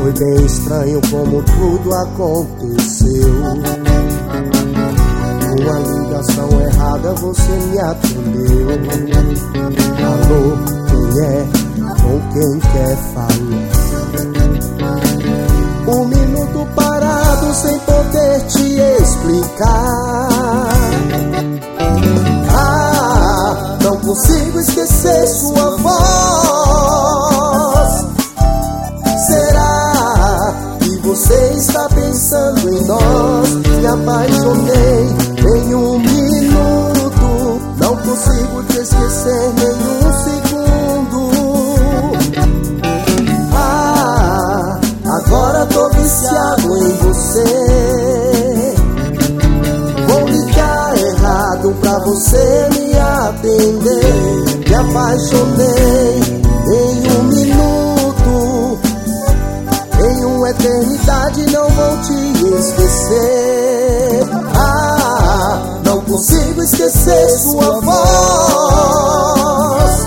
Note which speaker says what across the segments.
Speaker 1: Foi bem estranho como tudo aconteceu. Uma ligação errada você me atendeu. Alô, quem é? Com quem quer falar? Um minuto parado sem poder te explicar. Ah, não consigo esquecer sua voz. Será que você está pensando em nós? Me apaixonei em um minuto. Não consigo te esquecer nem um segundo. Ah, agora tô viciado em você. Vou ligar errado pra você me atender. Me apaixonei em um minuto. Em uma eternidade não vou te esquecer. Ah, não consigo esquecer sua voz.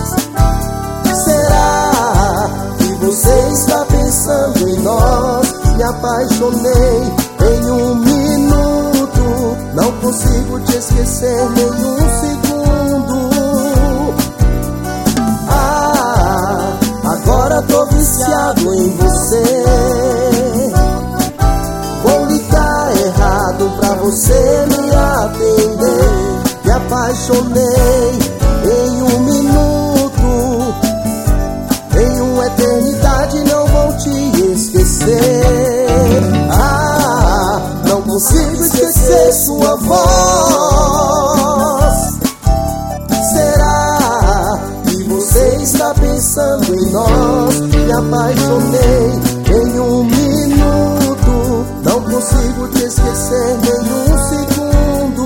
Speaker 1: Será que você está pensando em nós? Me apaixonei em um minuto. Não consigo te esquecer nem um segundo. Ah, agora tô viciado em você. Vou ligar errado pra você me atender. Me apaixonei em um minuto. Em uma eternidade não vou te esquecer. Ah, não consigo esquecer sua voz. Será que você está pensando em nós? Me apaixonei em um minuto. Não consigo te esquecer nem um segundo.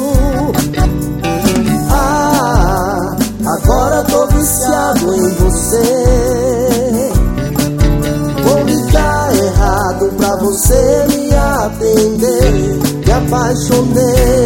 Speaker 1: Ah, agora tô viciado em você. Vou ligar errado pra você me atender. Me apaixonei